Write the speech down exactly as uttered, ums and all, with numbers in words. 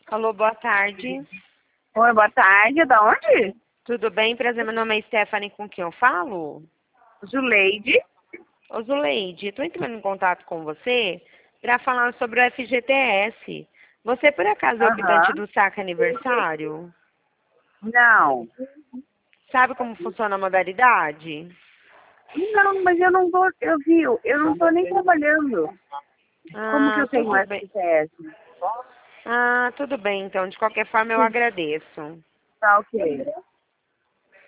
Alô, boa tarde. Oi, boa tarde. Da onde? Tudo bem? Prazer, meu nome é Stephanie, com quem eu falo? Zuleide. Ô, Zuleide, estou entrando em contato com você para falar sobre o F G T S. Você, por acaso, é optante Aham. do saque aniversário? Não. Sabe como funciona a modalidade? Não, mas eu não vou, eu vi, eu não tô nem trabalhando. Como que Ah, eu tenho tudo bem. S T S? Ah, tudo bem, então. De qualquer forma, eu agradeço. Tá ok.